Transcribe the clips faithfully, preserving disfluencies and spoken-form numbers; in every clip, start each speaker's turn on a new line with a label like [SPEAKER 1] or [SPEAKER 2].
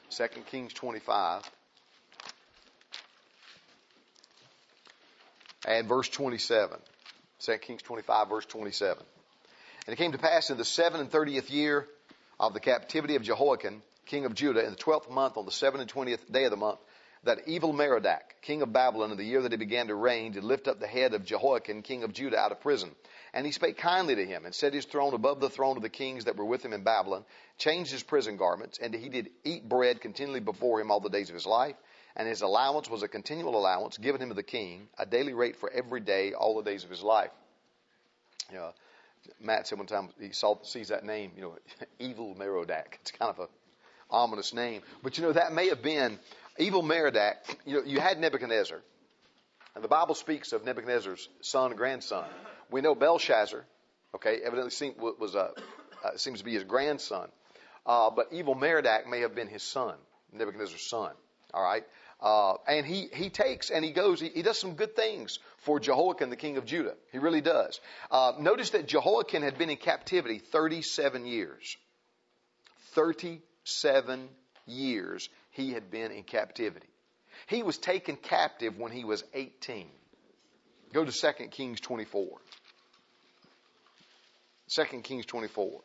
[SPEAKER 1] Second Kings twenty-five. And verse twenty-seven. Second Kings twenty-five, verse twenty-seven. And it came to pass in the seven and thirtieth year of the captivity of Jehoiakim, king of Judah, in the twelfth month, on the seven and twentieth day of the month, that evil Merodach, king of Babylon, in the year that he began to reign, did lift up the head of Jehoiakim, king of Judah, out of prison. And he spake kindly to him, and set his throne above the throne of the kings that were with him in Babylon, changed his prison garments, and he did eat bread continually before him all the days of his life. And his allowance was a continual allowance given him of the king, a daily rate for every day, all the days of his life. You know, Matt said one time he saw, sees that name, you know, evil Merodach. It's kind of a ominous name. But you know, that may have been evil Merodach. You know, you had Nebuchadnezzar. And the Bible speaks of Nebuchadnezzar's son and grandson. We know Belshazzar, okay, evidently seem, was a, uh, seems to be his grandson. Uh, but evil Merodach may have been his son, Nebuchadnezzar's son. All right. Uh, and he, he takes and he goes, he, he does some good things for Jehoiakim, the king of Judah. He really does. Uh, notice that Jehoiakim had been in captivity thirty-seven years. thirty-seven years he had been in captivity. He was taken captive when he was eighteen. Go to Second Kings twenty-four. Second Kings twenty-four.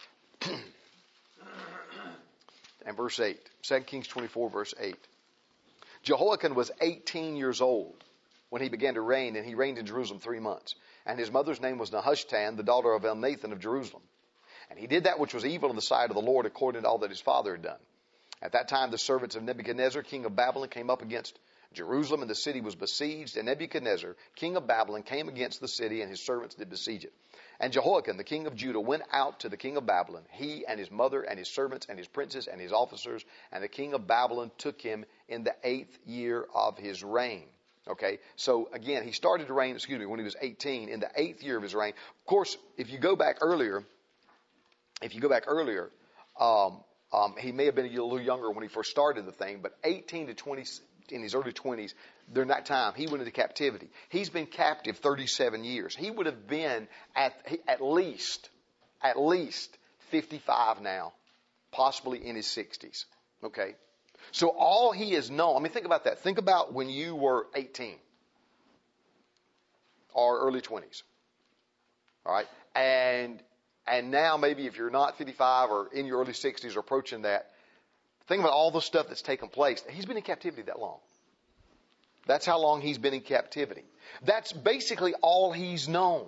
[SPEAKER 1] And verse eight. Second Kings twenty-four, verse eight. Jehoiakim was eighteen years old when he began to reign, and he reigned in Jerusalem three months. And his mother's name was Nehushtan, the daughter of Elnathan of Jerusalem. And he did that which was evil in the sight of the Lord, according to all that his father had done. At that time the servants of Nebuchadnezzar, king of Babylon, came up against Jerusalem, and the city was besieged. And Nebuchadnezzar, king of Babylon, came against the city, and his servants did besiege it. And Jehoiakim, the king of Judah, went out to the king of Babylon, he and his mother and his servants and his princes and his officers. And the king of Babylon took him in the eighth year of his reign. Okay, so again, he started to reign, excuse me, when he was eighteen, in the eighth year of his reign. Of course, if you go back earlier, if you go back earlier, um, um, he may have been a little younger when he first started the thing, but eighteen to twenty, in his early twenties, during that time, he went into captivity. He's been captive thirty-seven years. He would have been at, at least, at least fifty-five now, possibly in his sixties. Okay. So all he has known, I mean, think about that. Think about when you were eighteen or early twenties. All right. And, and now maybe if you're not fifty-five or in your early sixties or approaching that, think about all the stuff that's taken place. He's been in captivity that long. That's how long he's been in captivity. That's basically all he's known.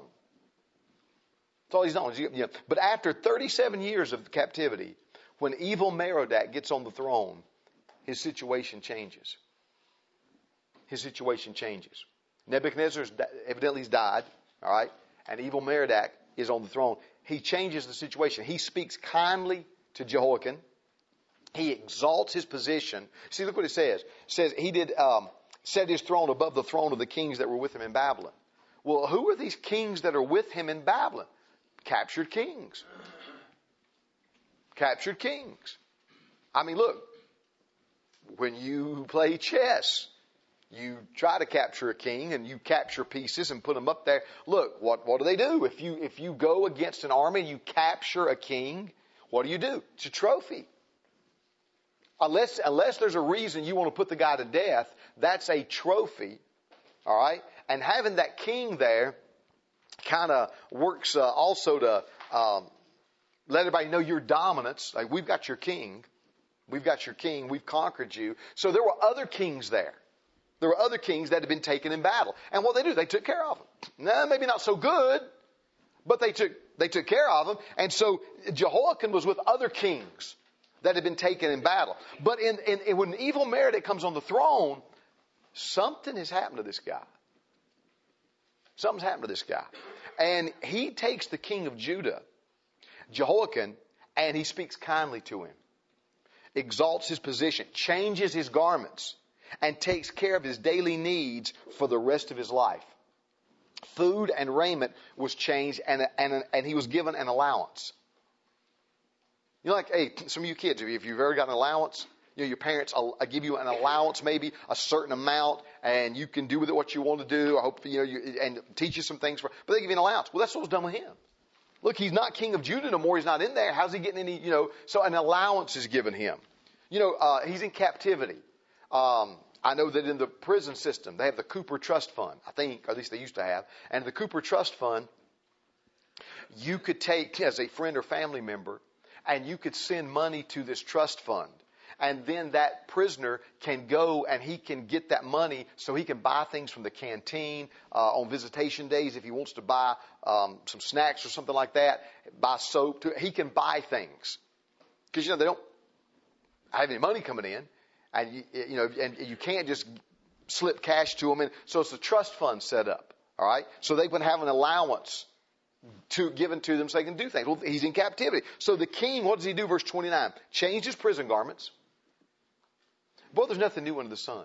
[SPEAKER 1] That's all he's known. You know, but after thirty-seven years of captivity, when evil Merodach gets on the throne, his situation changes. His situation changes. Nebuchadnezzar's evidently he's died, all right, and evil Merodach is on the throne. He changes the situation. He speaks kindly to Jehoiakim. He exalts his position. See, look what it says. It says he did um, set his throne above the throne of the kings that were with him in Babylon. Well, who are these kings that are with him in Babylon? Captured kings. Captured kings. I mean, look, when you play chess, you try to capture a king and you capture pieces and put them up there. Look, what, what do they do? If you, if you go against an army and you capture a king, what do you do? It's a trophy. Unless, unless there's a reason you want to put the guy to death, that's a trophy. All right. And having that king there kind of works uh, also to, um, let everybody know your dominance. Like, we've got your king. We've got your king. We've conquered you. So there were other kings there. There were other kings that had been taken in battle. And what they do, they took care of them. Nah, maybe not so good, but they took, they took care of them. And so Jehoiakim was with other kings that had been taken in battle. But in, in, in when evil Merodach comes on the throne, something has happened to this guy. Something's happened to this guy. And he takes the king of Judah, Jehoiakim, and he speaks kindly to him. Exalts his position, changes his garments, and takes care of his daily needs for the rest of his life. Food and raiment was changed, and, and, and he was given an allowance. You know, like, hey, some of you kids, if you've ever got an allowance, you know, your parents will give you an allowance, maybe a certain amount, and you can do with it what you want to do. I hope, you know, you, and teach you some things, for, but they give you an allowance. Well, that's what was done with him. Look, he's not king of Judah no more. He's not in there. How's he getting any, you know, so an allowance is given him. You know, uh, he's in captivity. Um, I know that in the prison system, they have the Cooper Trust Fund, I think, or at least they used to have. And the Cooper Trust Fund, you could take as a friend or family member, and you could send money to this trust fund. And then that prisoner can go and he can get that money so he can buy things from the canteen uh, on visitation days if he wants to buy um, some snacks or something like that, buy soap. To, he can buy things. Because, you know, they don't have any money coming in. And, you, you know, and you can't just slip cash to them. And so it's a trust fund set up. All right. So they can have an allowance to given to them so they can do things. Well, he's in captivity. So the king, what does he do? Verse twenty-nine, changed his prison garments. Boy, there's nothing new under the sun.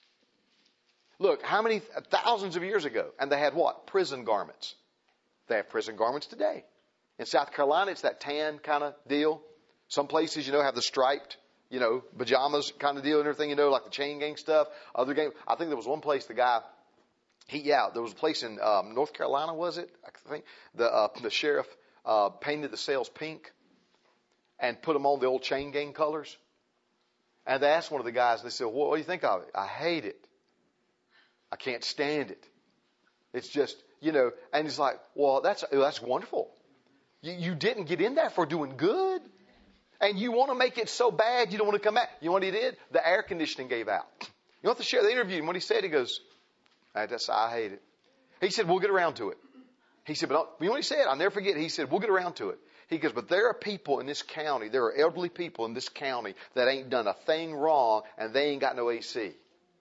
[SPEAKER 1] Look, how many thousands of years ago, and they had what? Prison garments. They have prison garments today. In South Carolina, it's that tan kind of deal. Some places, you know, have the striped, you know, pajamas kind of deal and everything, you know, like the chain gang stuff. Other gang, I think there was one place the guy, he, yeah, there was a place in um, North Carolina, was it? I think the uh, the sheriff uh, painted the cells pink and put them on the old chain gang colors. And they asked one of the guys, they said, well, what do you think of it? I hate it. I can't stand it. It's just, you know, and he's like, well, that's that's wonderful. You, you didn't get in there for doing good. And you want to make it so bad you don't want to come back. You know what he did? The air conditioning gave out. You know what the sheriff, they interviewed him. What he said, he goes, that's, I hate it. He said, we'll get around to it. He said, but you know what he said? I'll never forget. He said, we'll get around to it. He goes, but there are people in this county, there are elderly people in this county that ain't done a thing wrong and they ain't got no A C.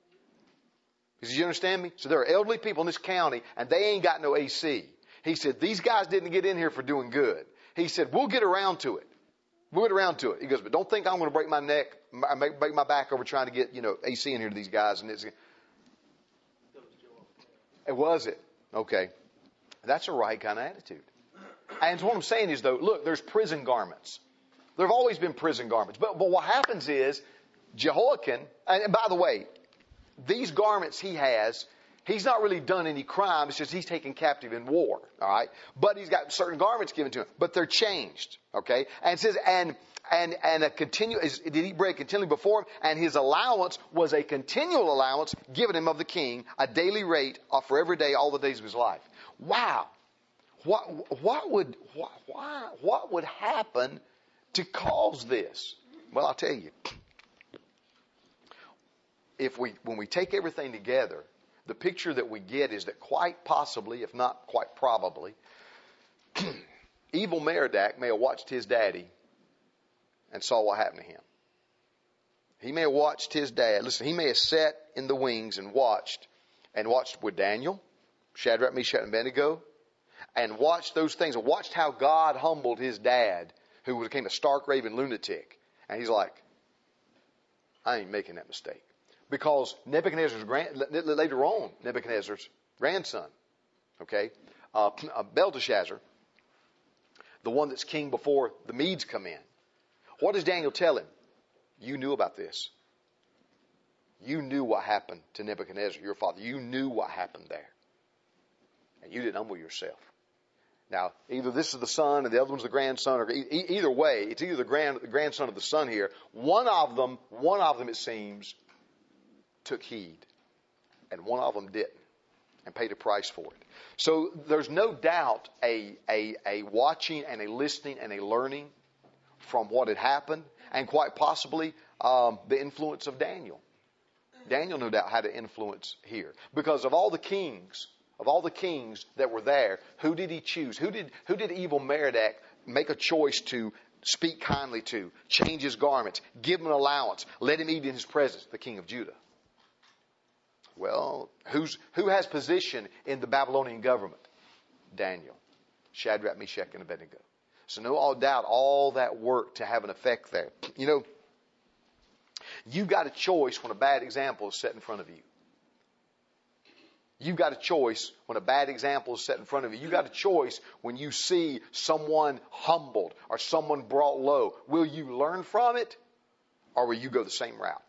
[SPEAKER 1] He said, you understand me? So there are elderly people in this county and they ain't got no A C. He said, these guys didn't get in here for doing good. He said, we'll get around to it. We'll get around to it. He goes, but don't think I'm going to break my neck, break my back over trying to get, you know, A C in here to these guys. And it's, it was it. Okay. That's a right kind of attitude. And what I'm saying is, though, look, there's prison garments. There have always been prison garments. But, but what happens is, Jehoiakim, and by the way, these garments he has, he's not really done any crime. It's just he's taken captive in war. All right. But he's got certain garments given to him. But they're changed. Okay. And it says, and and and a continue did eat bread continually before him, and his allowance was a continual allowance given him of the king, a daily rate for every day, all the days of his life. Wow. What what would what, why what would happen to cause this? Well, I'll tell you. If we when we take everything together, the picture that we get is that quite possibly, if not quite probably, evil Merodach may have watched his daddy and saw what happened to him. He may have watched his dad. Listen, he may have sat in the wings and watched, and watched with Daniel, Shadrach, Meshach, and Abednego, and watched those things, and watched how God humbled his dad, who became a stark raving lunatic. And he's like, I ain't making that mistake. Because Nebuchadnezzar's grand, later on, Nebuchadnezzar's grandson, okay, uh, Belteshazzar, the one that's king before the Medes come in. What does Daniel tell him? You knew about this. You knew what happened to Nebuchadnezzar, your father. You knew what happened there. And you didn't humble yourself. Now, either this is the son and the other one's the grandson, or e- either way, it's either the, grand, the grandson of the son here. One of them, one of them, it seems, took heed, and one of them didn't, and paid a price for it. So there's no doubt a, a, a watching and a listening and a learning from what had happened, and quite possibly um, the influence of Daniel. Daniel, no doubt, had an influence here. Because of all the kings, of all the kings that were there, who did he choose? Who did, who did evil Merodach make a choice to speak kindly to, change his garments, give him an allowance, let him eat in his presence? The king of Judah. Well, who's, who has position in the Babylonian government? Daniel, Shadrach, Meshach, and Abednego. So no all doubt all that work to have an effect there. You know, you've got a choice when a bad example is set in front of you. You've got a choice when a bad example is set in front of you. You've got a choice when you see someone humbled or someone brought low. Will you learn from it, or will you go the same route?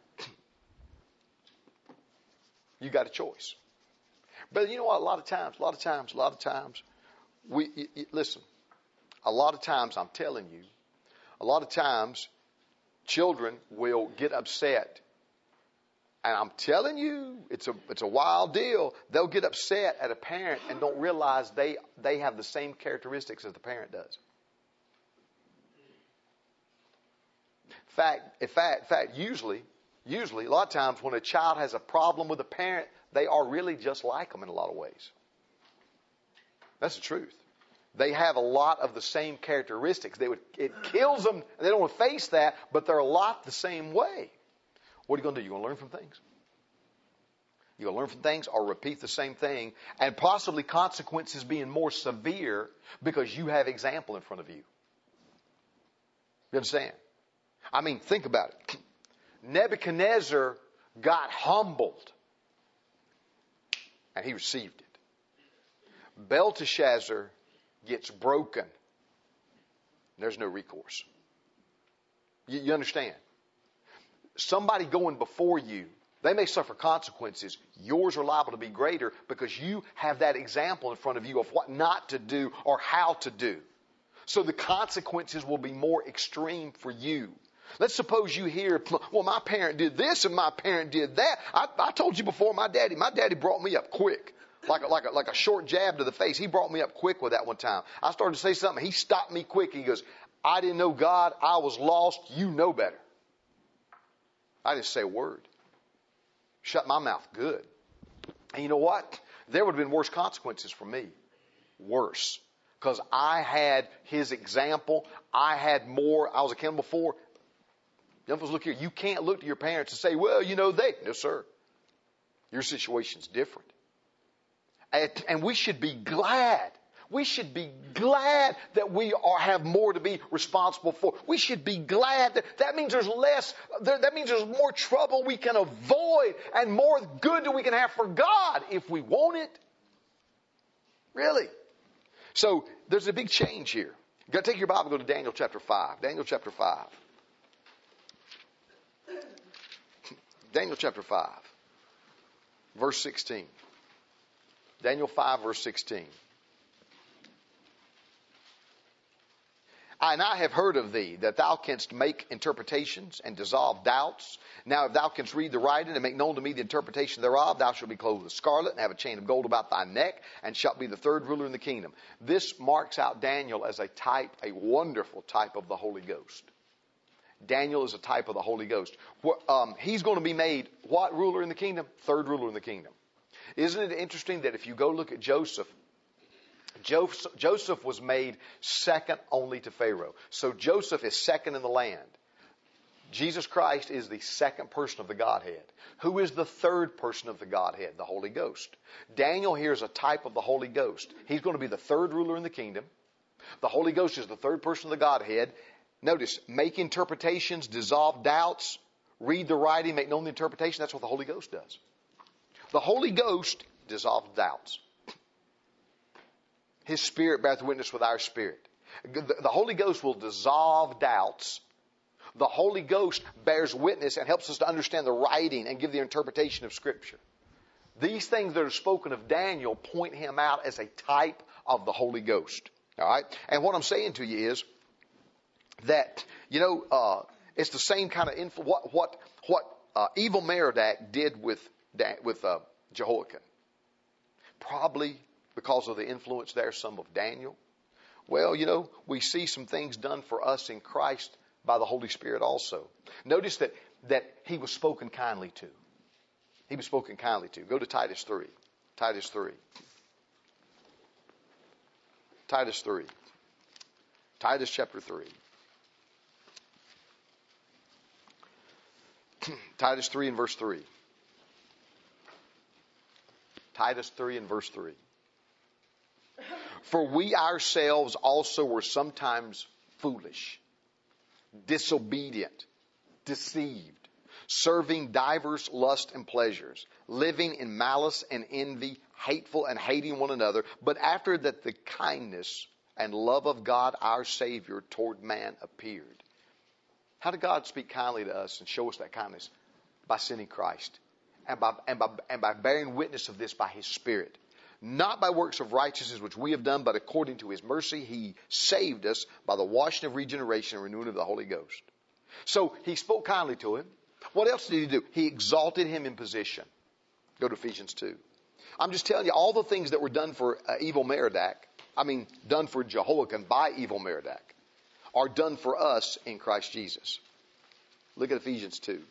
[SPEAKER 1] You got a choice. But you know what? A lot of times, a lot of times, a lot of times, we y- y- listen. A lot of times, I'm telling you, a lot of times, children will get upset. And I'm telling you, it's a it's a wild deal. They'll get upset at a parent and don't realize they, they have the same characteristics as the parent does. Fact, in fact, in fact, usually, usually, a lot of times when a child has a problem with a parent, they are really just like them in a lot of ways. That's the truth. They have a lot of the same characteristics. They would, it kills them. They don't want to face that, but they're a lot the same way. What are you going to do? You're going to learn from things. You're going to learn from things or repeat the same thing, and possibly consequences being more severe because you have example in front of you. You understand? I mean, think about it. Nebuchadnezzar got humbled, and he received it. Belteshazzar gets broken. There's no recourse. You, you understand? Somebody going before you, they may suffer consequences. Yours are liable to be greater because you have that example in front of you of what not to do or how to do. So the consequences will be more extreme for you. Let's suppose you hear, well, my parent did this and my parent did that. I, I told you before, my daddy, my daddy brought me up quick. Like a, like, a, like a short jab to the face. He brought me up quick with that one time. I started to say something. He stopped me quick. He goes, I didn't know God. I was lost. You know better. I didn't say a word. Shut my mouth good. And you know what? There would have been worse consequences for me. Worse. Because I had his example. I had more. I was accountable for. Young folks, look here. You can't look to your parents and say, well, you know, they. No, sir. Your situation's different. And we should be glad. We should be glad that we are, have more to be responsible for. We should be glad that that means there's less, that means there's more trouble we can avoid and more good that we can have for God if we want it. Really. So there's a big change here. You got to take your Bible and go to Daniel chapter five. Daniel chapter five. Daniel chapter five. Verse sixteen. Daniel five, verse sixteen. And I have heard of thee, that thou canst make interpretations and dissolve doubts. Now if thou canst read the writing and make known to me the interpretation thereof, thou shalt be clothed with scarlet and have a chain of gold about thy neck, and shalt be the third ruler in the kingdom. This marks out Daniel as a type, a wonderful type of the Holy Ghost. Daniel is a type of the Holy Ghost. Um, he's going to be made what ruler in the kingdom? Third ruler in the kingdom. Isn't it interesting that if you go look at Joseph, Joseph, Joseph was made second only to Pharaoh. So Joseph is second in the land. Jesus Christ is the second person of the Godhead. Who is the third person of the Godhead? The Holy Ghost. Daniel here is a type of the Holy Ghost. He's going to be the third ruler in the kingdom. The Holy Ghost is the third person of the Godhead. Notice, make interpretations, dissolve doubts, read the writing, make known the interpretation. That's what the Holy Ghost does. The Holy Ghost dissolves doubts. His Spirit beareth witness with our spirit. The Holy Ghost will dissolve doubts. The Holy Ghost bears witness and helps us to understand the writing and give the interpretation of Scripture. These things that are spoken of Daniel point him out as a type of the Holy Ghost. All right? And what I'm saying to you is that, you know, uh, it's the same kind of influence. What, what, what uh, evil Merodach did with with uh, Jehoiakim. Probably because of the influence there, some of Daniel. Well, you know, we see some things done for us in Christ by the Holy Spirit also. Notice that, that he was spoken kindly to. He was spoken kindly to. Go to Titus three. Titus three. Titus three. Titus chapter three. Titus three and verse three. Titus three and verse three. For we ourselves also were sometimes foolish, disobedient, deceived, serving divers lusts and pleasures, living in malice and envy, hateful and hating one another. But after that the kindness and love of God our Savior toward man appeared. How did God speak kindly to us and show us that kindness? By sending Christ. And by, and, by, and by bearing witness of this by His Spirit. Not by works of righteousness which we have done, but according to His mercy He saved us by the washing of regeneration and renewing of the Holy Ghost. So he spoke kindly to him. What else did he do? He exalted him in position. Go to Ephesians two. I'm just telling you, all the things that were done for uh, evil Merodach, I mean, done for Jehoiakim by evil Merodach, are done for us in Christ Jesus. Look at Ephesians two.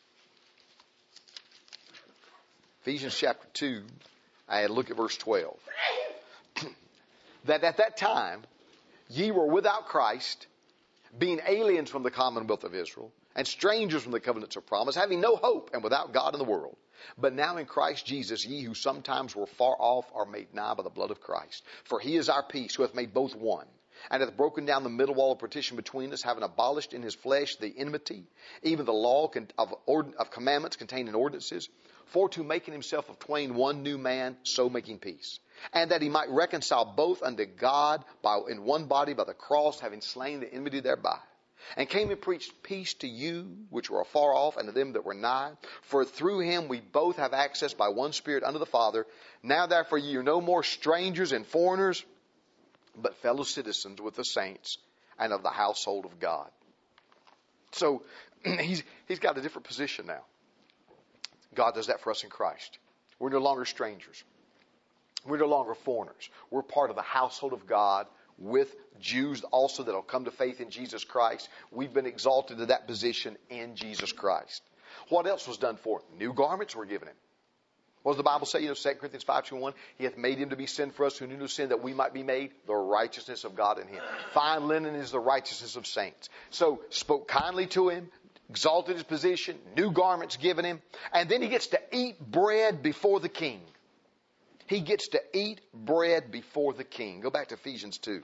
[SPEAKER 1] Ephesians chapter two, and look at verse twelve. That at that time, ye were without Christ, being aliens from the commonwealth of Israel, and strangers from the covenants of promise, having no hope and without God in the world. But now in Christ Jesus, ye who sometimes were far off are made nigh by the blood of Christ. For he is our peace, who hath made both one, and hath broken down the middle wall of partition between us, having abolished in his flesh the enmity, even the law of, of commandments contained in ordinances, for to making himself of twain one new man, so making peace. And that he might reconcile both unto God by, in one body by the cross, having slain the enmity thereby. And came and preached peace to you, which were afar off, and to them that were nigh. For through him we both have access by one Spirit unto the Father. Now therefore ye are no more strangers and foreigners, but fellow citizens with the saints and of the household of God. So he's, he's got a different position now. God does that for us in Christ. We're no longer strangers. We're no longer foreigners. We're part of the household of God with Jews also that will come to faith in Jesus Christ. We've been exalted to that position in Jesus Christ. What else was done for him? New garments were given him. What does the Bible say? You know, Second Corinthians five twenty-one, he hath made him to be sin for us who knew no sin, that we might be made the righteousness of God in him. Fine linen is the righteousness of saints. So spoke kindly to him, exalted his position, new garments given him, and then he gets to eat bread before the king. He gets to eat bread before the king. Go back to Ephesians two.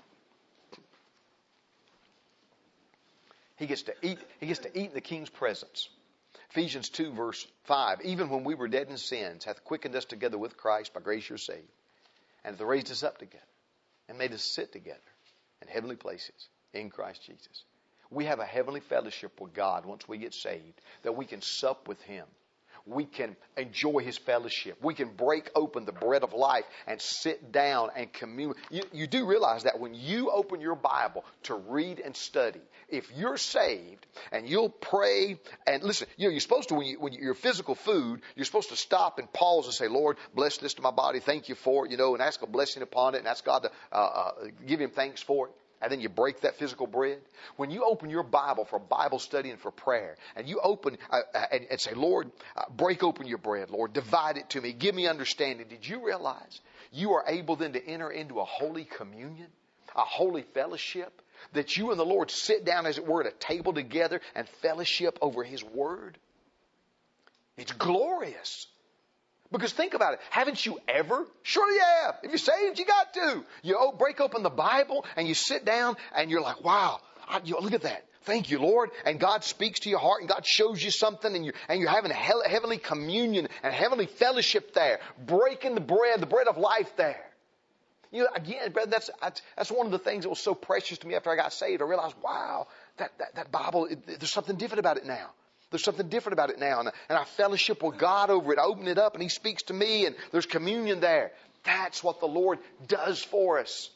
[SPEAKER 1] He gets to eat, he gets to eat in the king's presence. Ephesians two verse five. Even when we were dead in sins, hath quickened us together with Christ, by grace you're saved. And hath raised us up together, and made us sit together in heavenly places in Christ Jesus. We have a heavenly fellowship with God once we get saved, that we can sup with him. We can enjoy his fellowship. We can break open the bread of life and sit down and commune. You, you do realize that when you open your Bible to read and study, if you're saved and you'll pray and listen, you know, you're supposed to, when, you, when you're physical food, you're supposed to stop and pause and say, Lord, bless this to my body. Thank you for it, you know, and ask a blessing upon it and ask God to uh, uh, give him thanks for it. And then you break that physical bread. When you open your Bible for Bible study and for prayer, and you open uh, and, and say, Lord, uh, break open your bread, Lord, divide it to me, give me understanding. Did you realize you are able then to enter into a holy communion, a holy fellowship, that you and the Lord sit down, as it were, at a table together and fellowship over his word? It's glorious. Because think about it. Haven't you ever? Surely you have. If you're saved, you got to. You break open the Bible and you sit down and you're like, wow, I, you know, look at that. Thank you, Lord. And God speaks to your heart and God shows you something and you're, and you're having a he- heavenly communion and heavenly fellowship there. Breaking the bread, the bread of life there. You know, again, brother, that's, that's one of the things that was so precious to me after I got saved. I realized, wow, that, that, that Bible, it, there's something different about it now. There's something different about it now. And, and I fellowship with God over it. I open it up and he speaks to me and there's communion there. That's what the Lord does for us.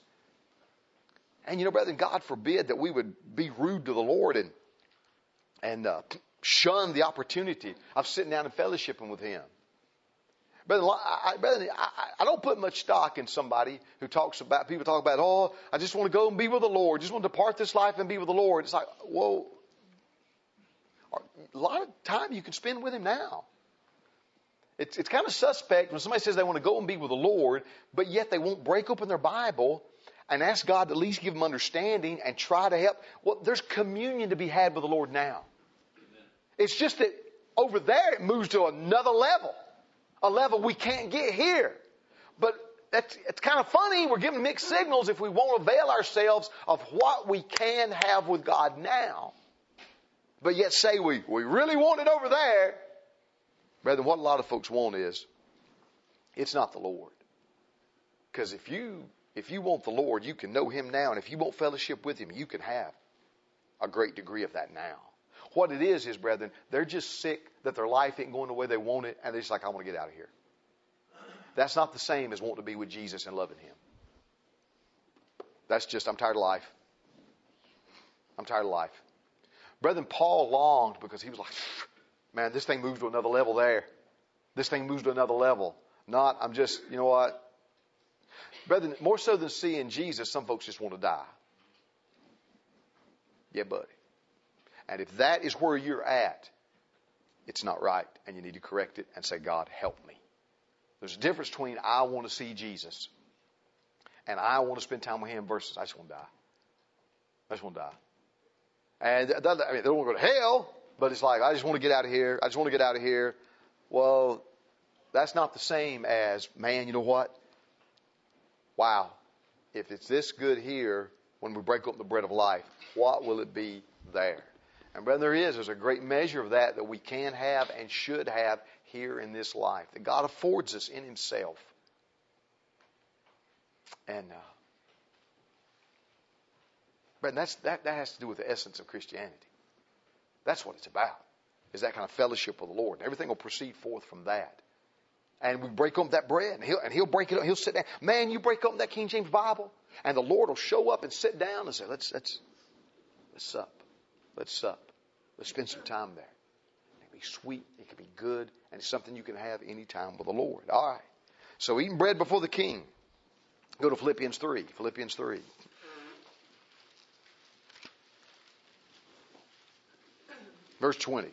[SPEAKER 1] And you know, brethren, God forbid that we would be rude to the Lord and, and uh, shun the opportunity of sitting down and fellowshipping with him. Brethren, I, brethren I, I don't put much stock in somebody who talks about, people talk about, oh, I just want to go and be with the Lord. Just want to depart this life and be with the Lord. It's like, whoa. A lot of time you can spend with him now. It's, it's kind of suspect when somebody says they want to go and be with the Lord, but yet they won't break open their Bible and ask God to at least give them understanding and try to help. Well, there's communion to be had with the Lord now. Amen. It's just that over there it moves to another level, a level we can't get here. But that's, it's kind of funny. We're giving mixed signals if we won't avail ourselves of what we can have with God now. But yet say we, we really want it over there. Brethren, what a lot of folks want is, it's not the Lord. Because if you, if you want the Lord, you can know him now. And if you want fellowship with him, you can have a great degree of that now. What it is, is, brethren, they're just sick that their life ain't going the way they want it. And they're just like, I want to get out of here. That's not the same as wanting to be with Jesus and loving him. That's just, I'm tired of life. I'm tired of life. Brethren, Paul longed because he was like, man, this thing moves to another level there. This thing moves to another level. Not, I'm just, you know what? Brethren, more so than seeing Jesus, some folks just want to die. Yeah, buddy. And if that is where you're at, it's not right. And you need to correct it and say, God, help me. There's a difference between I want to see Jesus and I want to spend time with Him versus I just want to die. I just want to die. And I mean, they don't want to go to hell, but it's like, I just want to get out of here. I just want to get out of here. Well, that's not the same as, man, you know what? Wow. If it's this good here, when we break up the bread of life, what will it be there? And brother, there is. There's a great measure of that that we can have and should have here in this life. That God affords us in Himself. And, uh, but that's, that, that has to do with the essence of Christianity. That's what it's about. Is that kind of fellowship with the Lord. And everything will proceed forth from that. And we break up that bread. And he'll, and he'll break it up. He'll sit down. Man, you break up that King James Bible. And the Lord will show up and sit down and say, let's, let's, let's sup. Let's sup. Let's spend some time there. It can be sweet. It can be good. And it's something you can have any time with the Lord. All right. So eating bread before the King. Go to Philippians three. Philippians three. Verse twenty.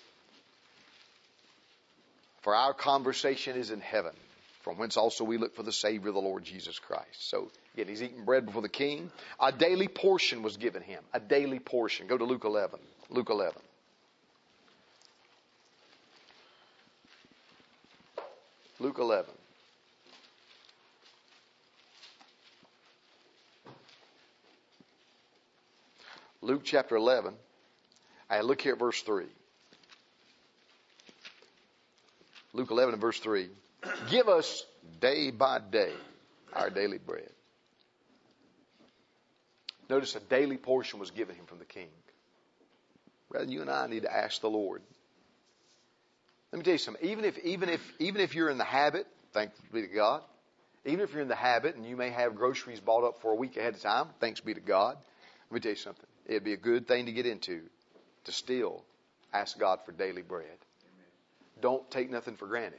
[SPEAKER 1] For our conversation is in heaven, from whence also we look for the Savior, the Lord Jesus Christ. So, again, he's eating bread before the King. A daily portion was given him. A daily portion. Go to Luke eleven. Luke eleven. Luke eleven. Luke chapter eleven. And look here at verse three. Luke eleven and verse three. Give us day by day our daily bread. Notice a daily portion was given him from the King. Rather, you and I need to ask the Lord. Let me tell you something. Even if, even if, even if you're in the habit, thanks be to God. Even if you're in the habit and you may have groceries bought up for a week ahead of time, thanks be to God. Let me tell you something. It'd be a good thing to get into, to still ask God for daily bread. Don't take nothing for granted.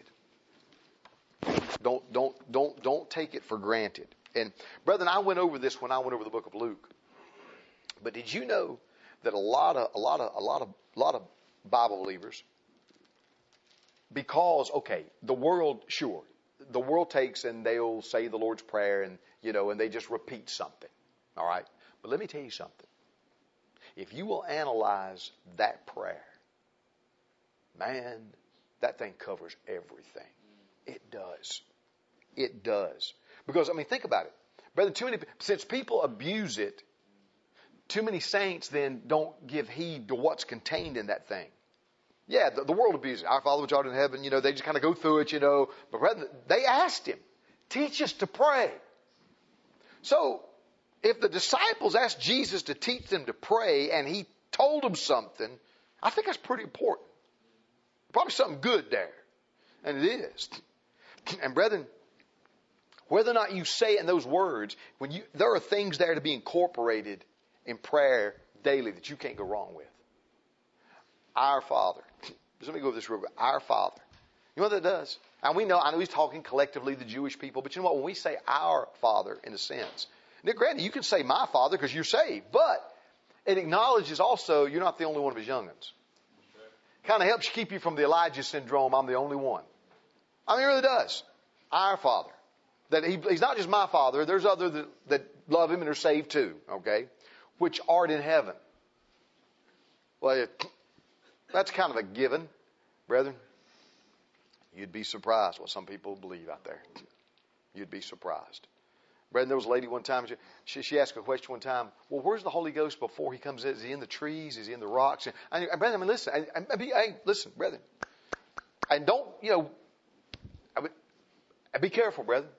[SPEAKER 1] Don't, don't, don't, don't take it for granted. And brethren, I went over this when I went over the book of Luke. But did you know that a lot of, a lot of, a lot of, a lot of Bible believers, because, okay, the world, sure, the world takes and they'll say the Lord's Prayer and, you know, and they just repeat something. All right. But let me tell you something. If you will analyze that prayer, man, that thing covers everything. It does. It does. Because, I mean, think about it. Brother, too many, since people abuse it, too many saints then don't give heed to what's contained in that thing. Yeah, the, the world abuses it. Our Father which art in heaven, you know, they just kind of go through it, you know. But brother, they asked him, teach us to pray. So, if the disciples asked Jesus to teach them to pray and he told them something, I think that's pretty important. Probably something good there. And it is. And brethren, whether or not you say it in those words, when you, there are things there to be incorporated in prayer daily that you can't go wrong with. Our Father. Just let me go over this real quick. Our Father. You know what that does? And we know, I know he's talking collectively, the Jewish people, but you know what? When we say our Father, in a sense, now granted, you can say my Father because you're saved, but it acknowledges also you're not the only one of his young'uns. Kind of helps keep you from the Elijah syndrome, I'm the only one. I mean, it really does. Our Father. That he, he's not just my Father. There's others that, that love him and are saved too. Okay? Which art in heaven. Well, it, that's kind of a given, brethren. You'd be surprised what some people believe out there. You'd be surprised. Brethren, there was a lady one time, she, she asked a question one time, well, where's the Holy Ghost before he comes in? Is he in the trees? Is he in the rocks? And, and brethren, I mean, listen, I, I, I, listen, brethren. And don't, you know, I mean, be careful, brethren.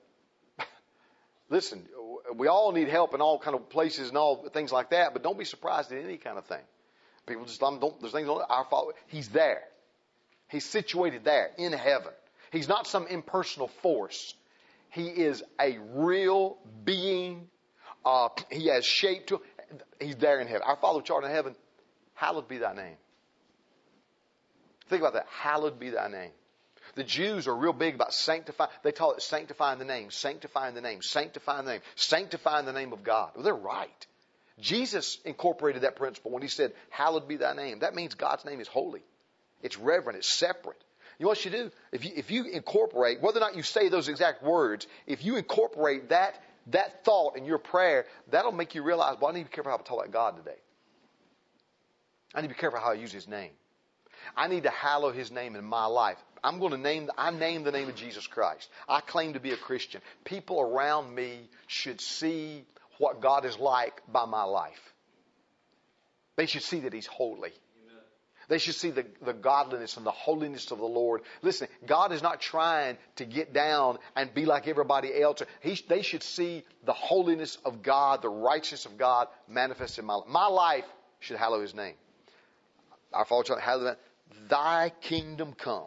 [SPEAKER 1] Listen, we all need help in all kind of places and all things like that, but don't be surprised at any kind of thing. People just don't, there's things, our Father, he's there. He's situated there in heaven. He's not some impersonal force. He is a real being. Uh, he has shape to him. He's there in heaven. Our Father which art in heaven, hallowed be thy name. Think about that. Hallowed be thy name. The Jews are real big about sanctifying. They call it sanctifying the name, sanctifying the name, sanctifying the name, sanctifying the name of God. Well, they're right. Jesus incorporated that principle when he said, hallowed be thy name. That means God's name is holy. It's reverent. It's separate. You know what you do? If you, if you incorporate, whether or not you say those exact words, if you incorporate that, that thought in your prayer, that'll make you realize, well, I need to be careful how I talk about God today. I need to be careful how I use his name. I need to hallow his name in my life. I'm going to name, I name the name of Jesus Christ. I claim to be a Christian. People around me should see what God is like by my life. They should see that he's holy. Amen. They should see the, the godliness and the holiness of the Lord. Listen, God is not trying to get down and be like everybody else. He, they should see the holiness of God, the righteousness of God manifested in my life. My life should hallow his name. Our Father, hallow thy kingdom come.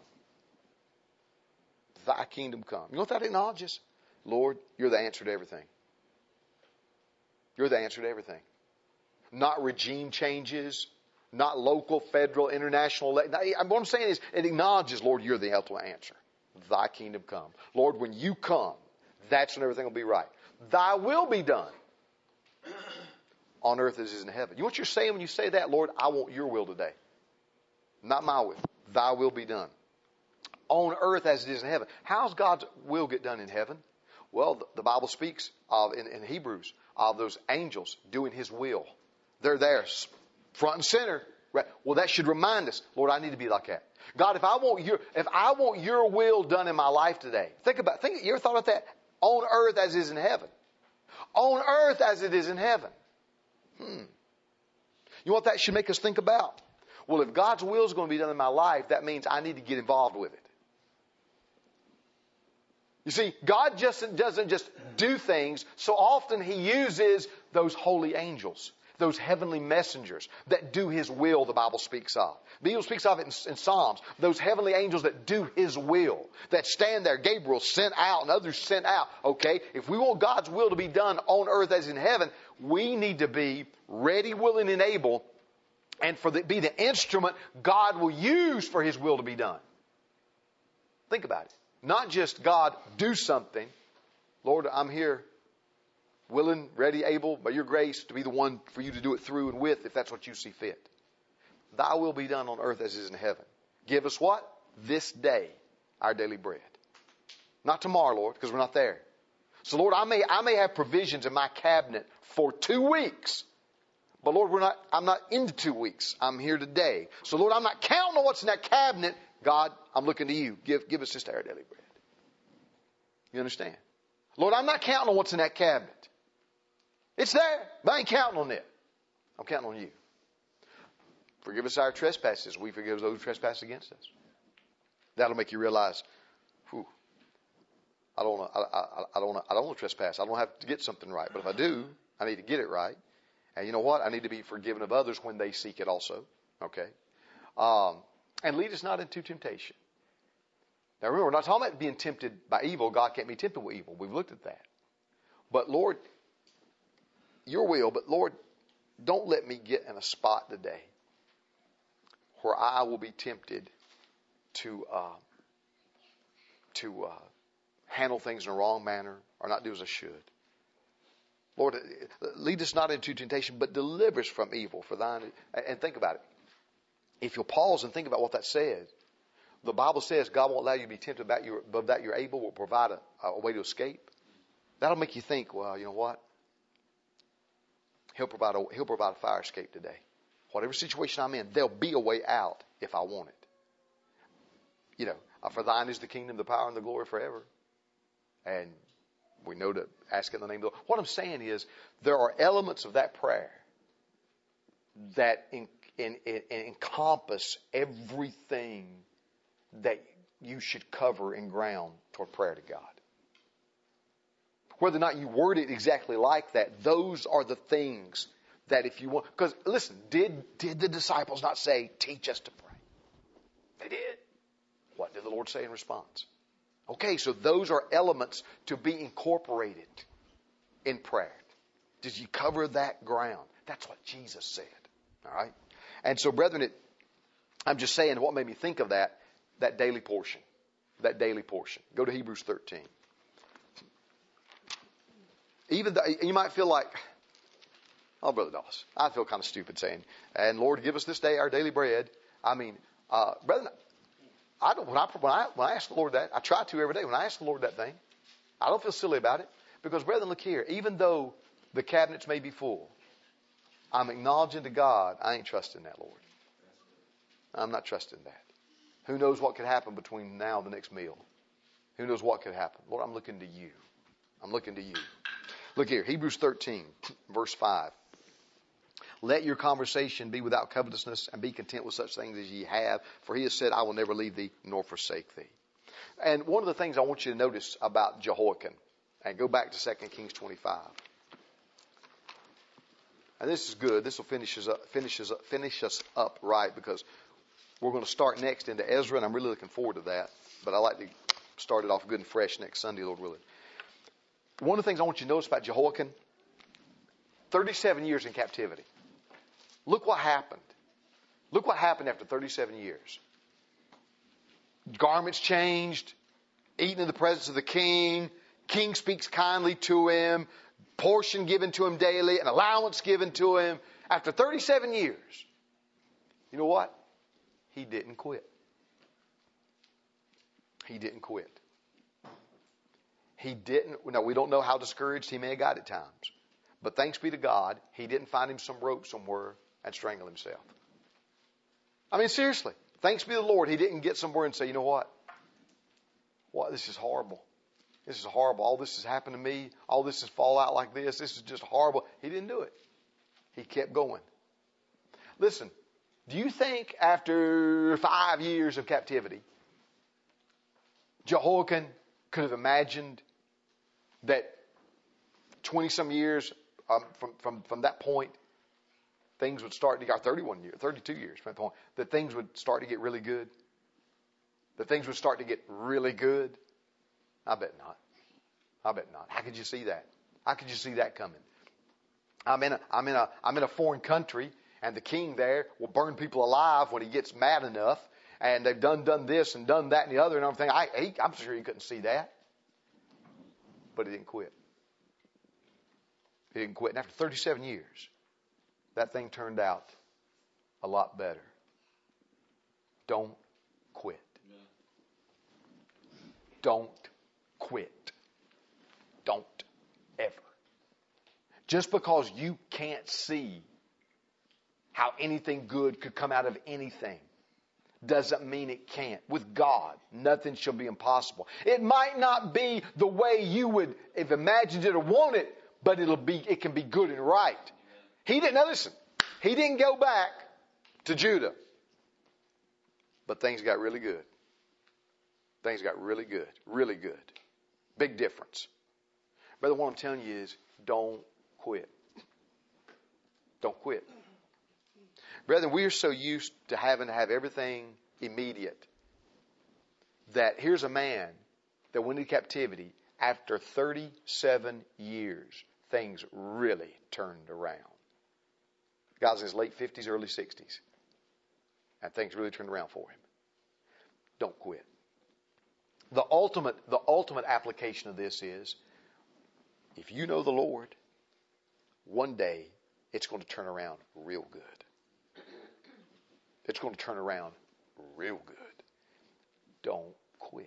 [SPEAKER 1] Thy kingdom come. You know what that acknowledges? Lord, you're the answer to everything. You're the answer to everything. Not regime changes, not local, federal, international. What I'm saying is it acknowledges, Lord, you're the ultimate answer. Thy kingdom come. Lord, when you come, that's when everything will be right. Thy will be done on earth as it is in heaven. You know what you're saying when you say that? Lord, I want your will today. Not my will. Thy will be done. On earth as it is in heaven. How's God's will get done in heaven? Well, the Bible speaks of, in, in Hebrews, of those angels doing his will. They're there, front and center. Right? Well, that should remind us, Lord, I need to be like that. God, if I want your, if I want your will done in my life today, think about, think, you ever thought about that? On earth as it is in heaven. On earth as it is in heaven. Hmm. You know what that should make us think about? Well, if God's will is going to be done in my life, that means I need to get involved with it. You see, God just doesn't just do things. So often he uses those holy angels, those heavenly messengers that do his will, the Bible speaks of. The Bible speaks of it in, in Psalms. Those heavenly angels that do his will, that stand there. Gabriel sent out and others sent out. Okay, if we want God's will to be done on earth as in heaven, we need to be ready, willing, and able, and for the, be the instrument God will use for his will to be done. Think about it. Not just God, do something. Lord, I'm here, willing, ready, able, by your grace, to be the one for you to do it through and with, if that's what you see fit. Thy will be done on earth as it is in heaven. Give us what? This day, our daily bread. Not tomorrow, Lord, because we're not there. So, Lord, I may, I may have provisions in my cabinet for two weeks. But, Lord, we're not, I'm not into two weeks. I'm here today. So, Lord, I'm not counting on what's in that cabinet. God, I'm looking to you. Give, give us this our daily bread. You understand? Lord, I'm not counting on what's in that cabinet. It's there, but I ain't counting on it. I'm counting on you. Forgive us our trespasses. We forgive those who trespass against us. That'll make you realize, whew, I don't want to, I, I, I don't want to, I don't want to trespass. I don't have to get something right. But if I do, I need to get it right. And you know what? I need to be forgiven of others when they seek it also. Okay? Um, and lead us not into temptation. Now remember, we're not talking about being tempted by evil. God can't be tempted with evil. We've looked at that. But Lord, your will, but Lord, don't let me get in a spot today where I will be tempted to uh, to uh, handle things in a wrong manner or not do as I should. Lord, lead us not into temptation, but deliver us from evil. For thine, and think about it. If you'll pause and think about what that says, the Bible says God won't allow you to be tempted about your, above that you're able, will provide a, a way to escape. That'll make you think, well, you know what? He'll provide a, he'll provide a fire escape today. Whatever situation I'm in, there'll be a way out if I want it. You know, for thine is the kingdom, the power, and the glory forever. And we know to ask in the name of the Lord. What I'm saying is there are elements of that prayer that in, in, in, encompass everything that you should cover in ground toward prayer to God. Whether or not you word it exactly like that, those are the things that if you want. Because listen, did, did the disciples not say, teach us to pray? They did. What did the Lord say in response? Okay, so those are elements to be incorporated in prayer. Did you cover that ground? That's what Jesus said. All right? And so, brethren, it, I'm just saying what made me think of that, that daily portion. That daily portion. Go to Hebrews thirteen. Even though you might feel like, oh, Brother Doss, I feel kind of stupid saying, and Lord, give us this day our daily bread. I mean, uh, brethren, I don't, when I, when I, when I ask the Lord that, I try to every day. When I ask the Lord that thing, I don't feel silly about it. Because, brethren, look here. Even though the cabinets may be full, I'm acknowledging to God, I ain't trusting that, Lord. I'm not trusting that. Who knows what could happen between now and the next meal? Who knows what could happen? Lord, I'm looking to you. I'm looking to you. Look here, Hebrews thirteen, verse five. Let your conversation be without covetousness, and be content with such things as ye have. For he has said, I will never leave thee nor forsake thee. And one of the things I want you to notice about Jehoiakim, and go back to Second Kings twenty-five. And this is good. This will finish us up, finish us up, finish us up right, because we're going to start next into Ezra, and I'm really looking forward to that. But I like to start it off good and fresh next Sunday, Lord willing. One of the things I want you to notice about Jehoiakim, thirty-seven years in captivity. Look what happened. Look what happened after thirty-seven years. Garments changed, eating in the presence of the king. King speaks kindly to him. Portion given to him daily. An allowance given to him. After thirty-seven years, you know what? He didn't quit. He didn't quit. He didn't. Now, we don't know how discouraged he may have got at times. But thanks be to God, he didn't find him some rope somewhere and strangle himself. I mean, seriously. Thanks be to the Lord, he didn't get somewhere and say, you know what? What? This is horrible. This is horrible. All this has happened to me. All this has fallen out like this. This is just horrible. He didn't do it. He kept going. Listen, do you think after five years of captivity, Jehoiakim could have imagined that twenty-some years um, from, from, from that point, things would start to get, thirty-one years, thirty-two years from that point, that things would start to get really good? That things would start to get really good? I bet not. I bet not. How could you see that? How could you see that coming? I'm in a, I'm in a, I'm in a foreign country, and the king there will burn people alive when he gets mad enough, and they've done, done this and done that and the other and everything. I, he, I'm sure he couldn't see that. But he didn't quit. He didn't quit. And after thirty-seven years, that thing turned out a lot better. Don't quit. Don't quit. Don't ever. Just because you can't see how anything good could come out of anything doesn't mean it can't. With God, nothing shall be impossible. It might not be the way you would have imagined it or want it, but it'll be, it can be good and right. He didn't, now listen, he didn't go back to Judah, but things got really good. Things got really good, really good. Big difference. Brother, what I'm telling you is don't quit. Don't quit. Brethren, we are so used to having to have everything immediate that here's a man that went into captivity. After thirty-seven years, things really turned around. The guy's in his late fifties, early sixties. And things really turned around for him. Don't quit. The ultimate, the ultimate application of this is, if you know the Lord, one day it's going to turn around real good. It's going to turn around real good. Don't quit.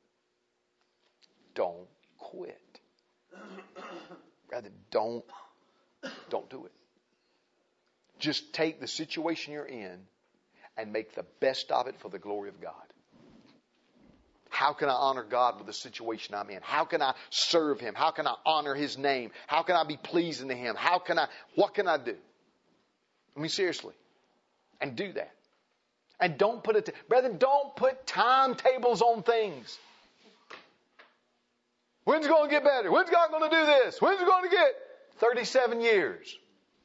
[SPEAKER 1] Don't quit. Rather, don't, don't do it. Just take the situation you're in and make the best of it for the glory of God. How can I honor God with the situation I'm in? How can I serve Him? How can I honor His name? How can I be pleasing to Him? How can I, what can I do? I mean, seriously. And do that. And don't put it, brethren, don't put timetables on things. When's it going to get better? When's God going to do this? When's it going to get? thirty-seven years.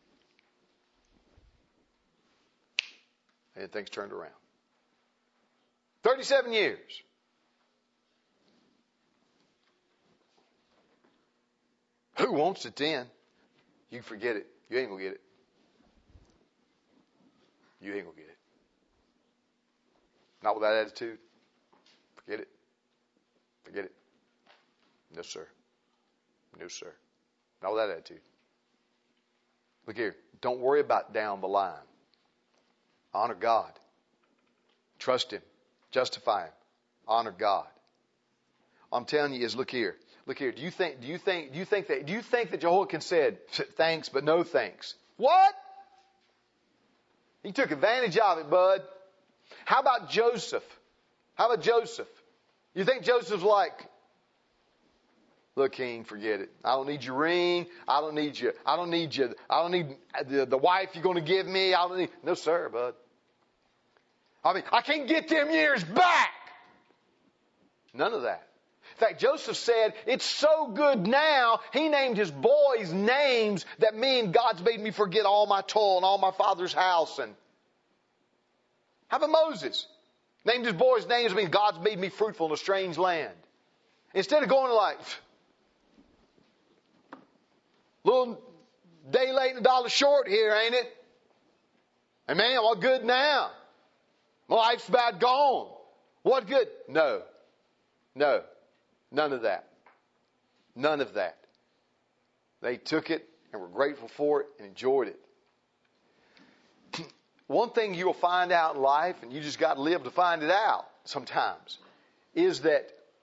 [SPEAKER 1] And things turned around. thirty-seven years. Who wants it then? You forget it. You ain't going to get it. you ain't going to get it. Not with that attitude. Forget it. Forget it. No, sir. No, sir. Not with that attitude. Look here. Don't worry about down the line. Honor God. Trust Him. Justify Him. Honor God. I'm telling you is, look here. Look here. Do you think, do you think, do you think that, do you think that Jehoiakim said, thanks, but no thanks? What? He took advantage of it, bud. How about Joseph? How about Joseph? You think Joseph's like, look, King, forget it. I don't need your ring. I don't need you. I don't need you. I don't need the, the wife you're going to give me. I don't need. No, sir, bud. I mean, I can't get them years back. None of that. In fact, Joseph said, it's so good now, he named his boys names that mean God's made me forget all my toil and all my father's house. And how about Moses? Named his boys names that mean God's made me fruitful in a strange land. Instead of going like, little day late and a dollar short here, ain't it? And man, what good now? My life's about gone. What good? No. No. None of that. None of that. They took it and were grateful for it and enjoyed it. One thing you'll find out in life, and you just got to live to find it out sometimes, is that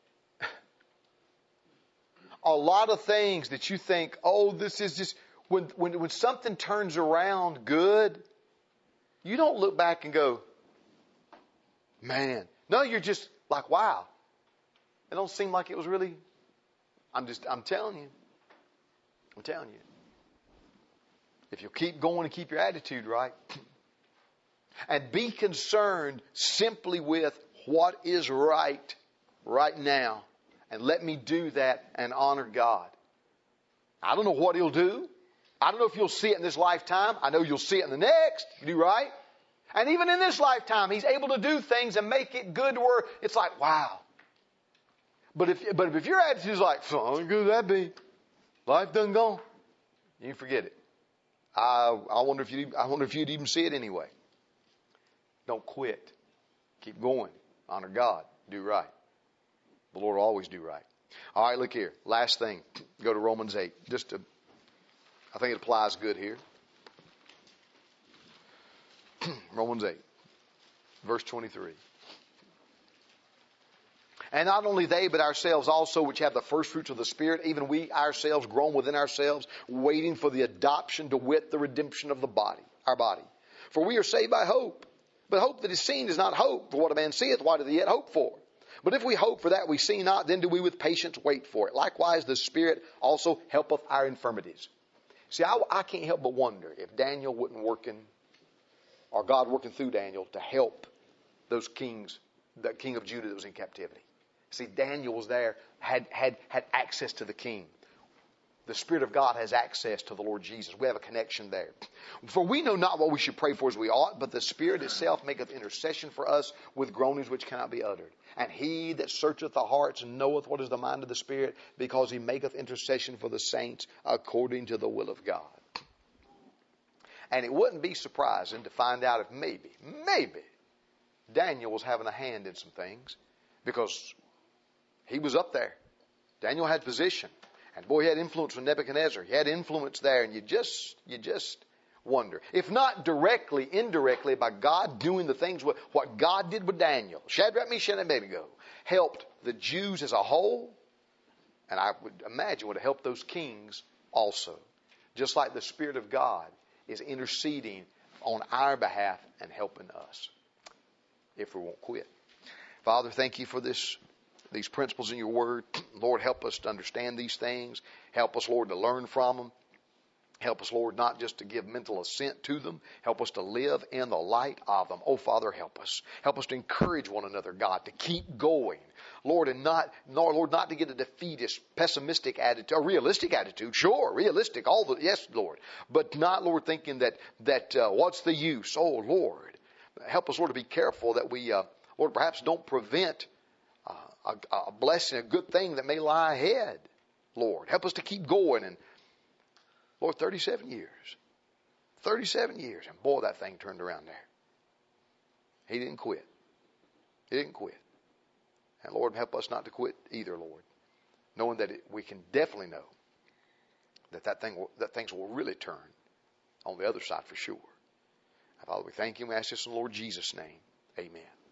[SPEAKER 1] a lot of things that you think, oh, this is just, when, when, when something turns around good, you don't look back and go, man. No, you're just like, wow. It don't seem like it was really, I'm just, I'm telling you. I'm telling you. If you'll keep going and keep your attitude right, and be concerned simply with what is right, right now, and let me do that and honor God. I don't know what He'll do. I don't know if you'll see it in this lifetime. I know you'll see it in the next. You do right. And even in this lifetime, He's able to do things and make it good where it's like, wow. But if but if your attitude is like, so how good would that be? Life done gone. You forget it. I I wonder if you I wonder if you'd even see it anyway. Don't quit. Keep going. Honor God. Do right. The Lord will always do right. All right, look here. Last thing. Go to Romans eight. Just to, I think it applies good here. Romans eight, verse twenty-three. And not only they, but ourselves also, which have the first fruits of the Spirit, even we ourselves groan within ourselves, waiting for the adoption, to wit, the redemption of the body, our body. For we are saved by hope. But hope that is seen is not hope. For what a man seeth, why doth he yet hope for? But if we hope for that we see not, then do we with patience wait for it. Likewise, the Spirit also helpeth our infirmities. See, I, I can't help but wonder if Daniel wasn't working, or God working through Daniel to help those kings, the king of Judah that was in captivity. See, Daniel was there, had, had, had access to the king. The Spirit of God has access to the Lord Jesus. We have a connection there. For we know not what we should pray for as we ought, but the Spirit itself maketh intercession for us with groanings which cannot be uttered. And He that searcheth the hearts knoweth what is the mind of the Spirit, because He maketh intercession for the saints according to the will of God. And it wouldn't be surprising to find out if maybe, maybe, Daniel was having a hand in some things, because he was up there. Daniel had position. And boy, he had influence with Nebuchadnezzar. He had influence there, and you just, you just wonder. If not directly, indirectly, by God doing the things, with, what God did with Daniel, Shadrach, Meshach, and Abednego, helped the Jews as a whole, and I would imagine would have helped those kings also. Just like the Spirit of God is interceding on our behalf and helping us, if we won't quit. Father, thank you for this, these principles in your word. Lord, help us to understand these things. Help us, Lord, to learn from them. Help us, Lord, not just to give mental assent to them. Help us to live in the light of them. Oh, Father, help us. Help us to encourage one another, God, to keep going. Lord, and not, no, Lord, not to get a defeatist, pessimistic attitude, a realistic attitude. Sure, realistic, all the, yes, Lord. But not, Lord, thinking that, that, uh, what's the use? Oh, Lord. Help us, Lord, to be careful that we, uh, Lord, perhaps don't prevent uh, a, a blessing, a good thing that may lie ahead. Lord, help us to keep going. And Lord, thirty-seven years. thirty-seven years. And boy, that thing turned around there. He didn't quit. He didn't quit. And Lord, help us not to quit either, Lord. Knowing that it, we can definitely know that that, thing will, that things will really turn on the other side for sure. Father, we thank you and we ask this in the Lord Jesus' name. Amen.